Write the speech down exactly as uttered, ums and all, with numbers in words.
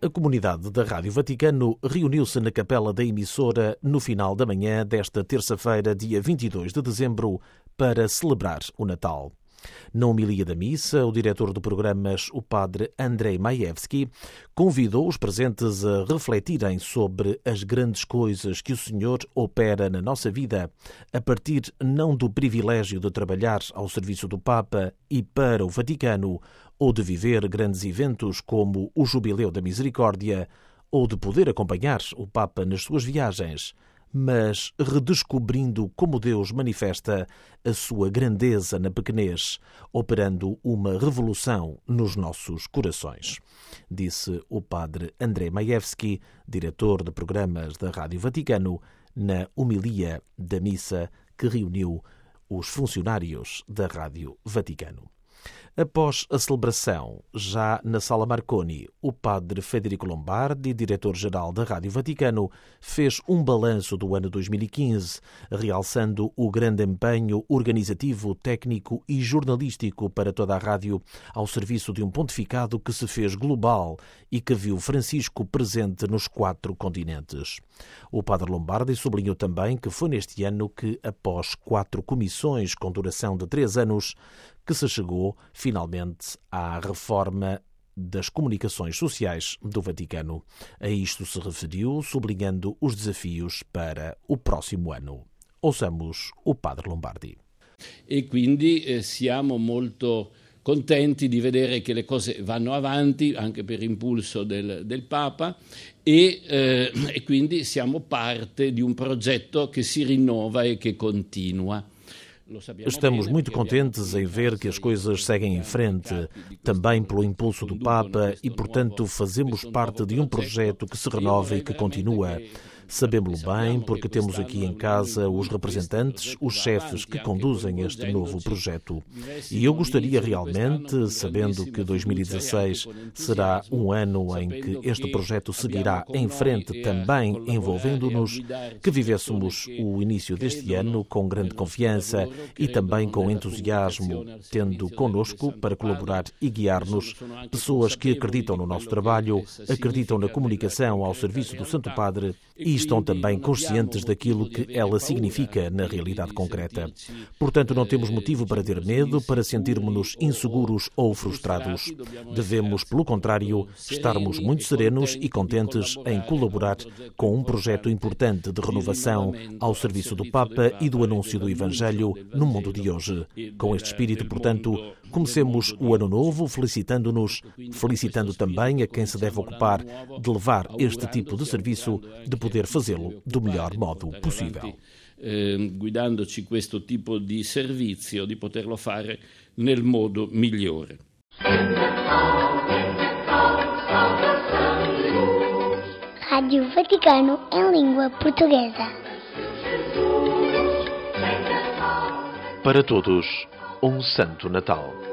A comunidade da Rádio Vaticano reuniu-se na capela da emissora no final da manhã desta terça-feira, dia vinte e dois de dezembro, para celebrar o Natal. Na homilia da missa, o diretor de programas, o padre Andrei Majewski, convidou os presentes a refletirem sobre as grandes coisas que o Senhor opera na nossa vida, a partir não do privilégio de trabalhar ao serviço do Papa e para o Vaticano, ou de viver grandes eventos como o Jubileu da Misericórdia, ou de poder acompanhar o Papa nas suas viagens, mas redescobrindo como Deus manifesta a sua grandeza na pequenez, operando uma revolução nos nossos corações, disse o padre Andrei Majewski, diretor de programas da Rádio Vaticano, na homilia da missa que reuniu os funcionários da Rádio Vaticano. Após a celebração, já na Sala Marconi, o padre Federico Lombardi, diretor-geral da Rádio Vaticano, fez um balanço do ano dois mil e quinze, realçando o grande empenho organizativo, técnico e jornalístico para toda a rádio, ao serviço de um pontificado que se fez global e que viu Francisco presente nos quatro continentes. O padre Lombardi sublinhou também que foi neste ano que, após quatro comissões com duração de três anos, que se chegou, finalmente, à reforma das comunicações sociais do Vaticano. A isto se referiu, sublinhando os desafios para o próximo ano. Ouçamos o padre Lombardi. E quindi eh, siamo molto contenti di vedere che le cose vanno avanti, anche per impulso del, del Papa, e, eh, e quindi siamo parte di un progetto che si rinnova e che continua. Estamos muito contentes em ver que as coisas seguem em frente, também pelo impulso do Papa, e, portanto, fazemos parte de um projeto que se renova e que continua. Sabemos-lo bem porque temos aqui em casa os representantes, os chefes que conduzem este novo projeto. E eu gostaria realmente, sabendo que dois mil e dezasseis será um ano em que este projeto seguirá em frente também envolvendo-nos, que vivêssemos o início deste ano com grande confiança e também com entusiasmo, tendo connosco para colaborar e guiar-nos pessoas que acreditam no nosso trabalho, acreditam na comunicação ao serviço do Santo Padre e estão também conscientes daquilo que ela significa na realidade concreta. Portanto, não temos motivo para ter medo, para sentirmos-nos inseguros ou frustrados. Devemos, pelo contrário, estarmos muito serenos e contentes em colaborar com um projeto importante de renovação ao serviço do Papa e do anúncio do Evangelho no mundo de hoje. Com este espírito, portanto, comecemos o ano novo felicitando-nos, felicitando também a quem se deve ocupar de levar este tipo de serviço, de poder fazê-lo do melhor modo possível. Eh, guidandoci questo tipo di servizio, di poterlo fare nel modo migliore. Rádio Vaticano em língua portuguesa. Para todos, um Santo Natal.